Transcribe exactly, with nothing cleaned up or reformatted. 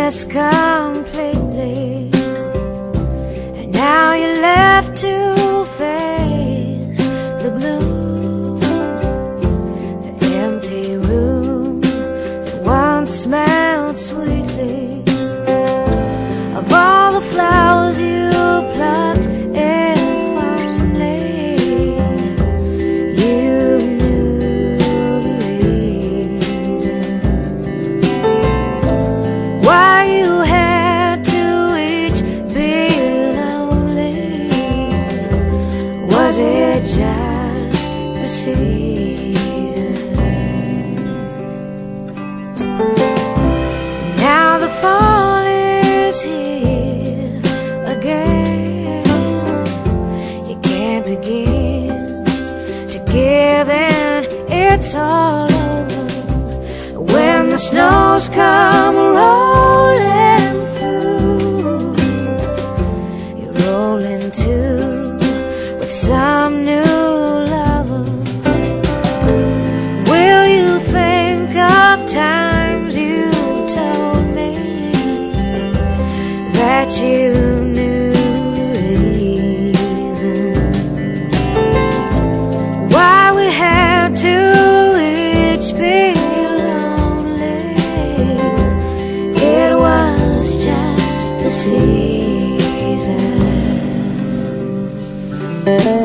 darkness completely, and now you're left to face the blue, the empty room that once smelled sweetly of all the flowers you plucked. If only you knew the reason why you had to each be lonely. Was it just the season? Now the fall is here again. You can't begin to give in, it's all over when the snows come rolling through. You're rolling too with some new lover. Will you think of times you told me that you knew the reason why we had to each be lonely? It was just the season.